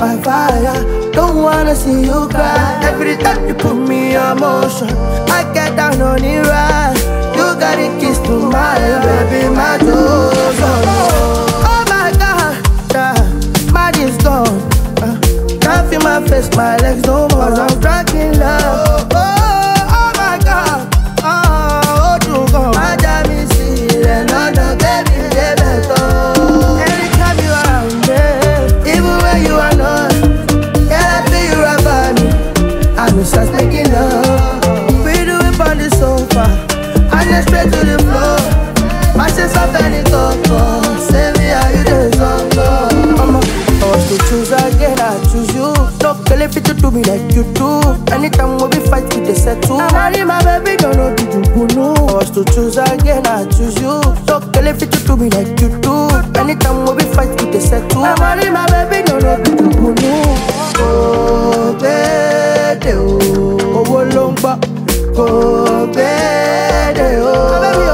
my fire. Don't wanna see you cry. Every time you put me on motion, I get down on the ride. You got a kiss to my baby, my toes. Oh my God, my is gone. Can't feel my face, my legs no more. I'm drunk in love. Oh my God, oh you go. My damn is and no baby, baby. Anytime you are around me, even when you are not, yeah, I feel you right by me. I'm just making love. We do it on the sofa, and then straight to the floor. My sense of any cocoa. Say me how you do so good. I was to choose again, I choose you. No girl if it to do me like you do. Anytime we fight, we dey settle. I'm marry my baby, don't know did you know. I was to choose again, I choose you. No girl if it to do me like you do. Anytime we fight, we dey settle. I'm marry my baby, don't know did you know. Oh baby, oh wolongba, oh baby, oh baby,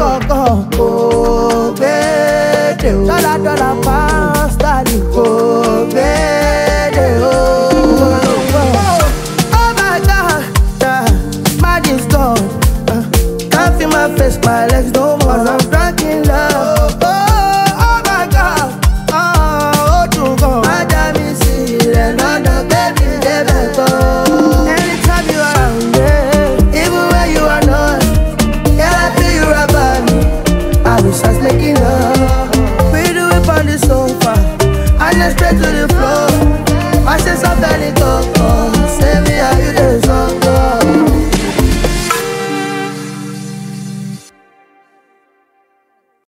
oh baby, oh dollar pound sterling, oh baby, oh my God, my is gone. Can't feel my face, my legs no more. I'm drunk in love. Oh my God, oh you go. My damn is and no baby, baby. Anytime you are around me, even when you are not, yeah, I feel you right by me. I wish I was making love. We do it on the sofa, and then straight to the floor. My sense of any